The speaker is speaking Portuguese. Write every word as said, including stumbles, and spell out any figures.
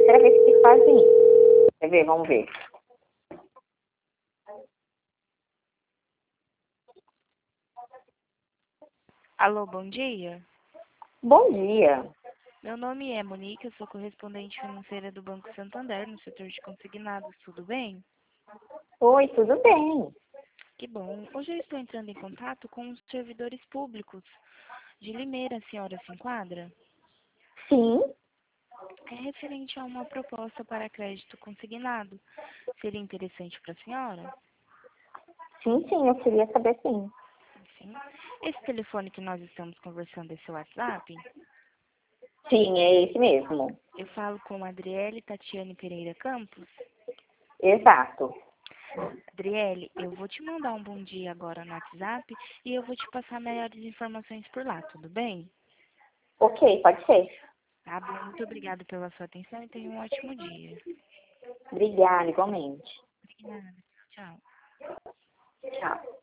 terceira vez que eles fazem isso. Quer ver? Vamos ver. Alô, bom dia. Bom dia. Meu nome é Monique, eu sou correspondente financeira do Banco Santander, no setor de consignados. Tudo bem? Oi, tudo bem? Que bom. Hoje eu estou entrando em contato com os servidores públicos de Limeira. A senhora se enquadra? Sim, É referente a uma proposta para crédito consignado. Seria interessante para a senhora? sim, sim, eu queria saber sim. Sim. Esse telefone que nós estamos conversando é seu WhatsApp? Sim, é esse mesmo. Eu falo com a Adriele Tatiane Pereira Campos. Exato. Adriele, eu vou te mandar um bom dia agora no WhatsApp e eu vou te passar melhores informações por lá, tudo bem? Ok, pode ser. Tá bom, muito obrigada pela sua atenção e tenha um ótimo dia. Obrigada, igualmente. Obrigada, tchau. Tchau.